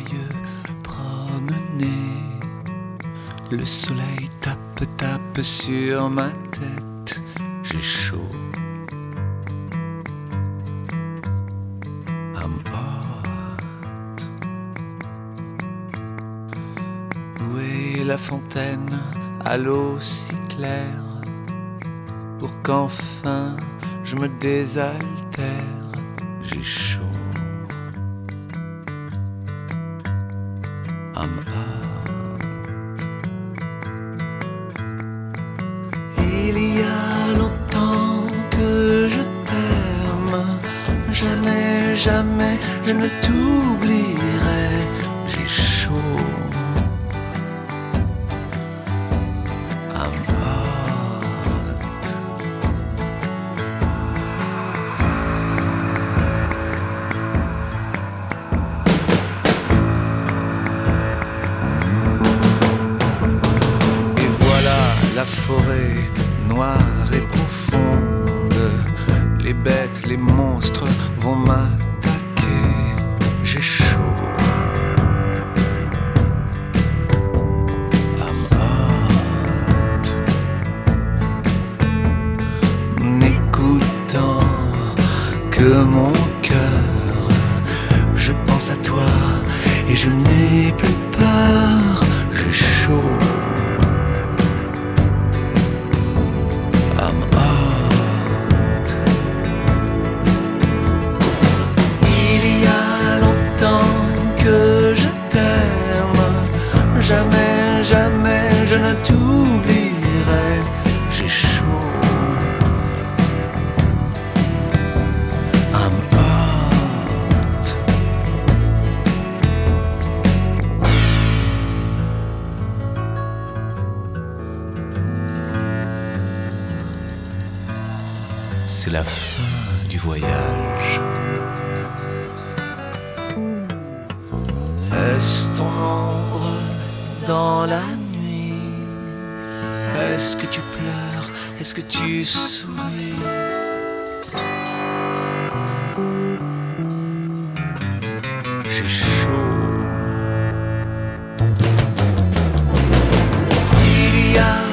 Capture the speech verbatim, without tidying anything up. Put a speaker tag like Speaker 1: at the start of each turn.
Speaker 1: yeux promener. Le soleil tape, tape sur ma tête, j'ai chaud. I'm hot. Où est la fontaine à l'eau si claire, pour qu'enfin je me désaltère, j'ai chaud. I'm hot. Il y a longtemps que je t'aime, jamais, jamais je ne t'oublierai, j'ai chaud. I'm hot. Et voilà la forêt noire et profonde, les bêtes, les monstres vont m'attaquer, j'ai chaud. I'm hot. N'écoutant que mon cœur, je pense à toi et je n'ai plus peur, j'ai chaud. I'm hot. Il y a longtemps que je t'aime, jamais, jamais je ne t'oublierai, j'ai chaud. I'm hot. C'est la fin du voyage. Est-ce ton ombre dans la nuit? Est-ce que tu pleures? Est-ce que tu souris? J'ai chaud. Il y a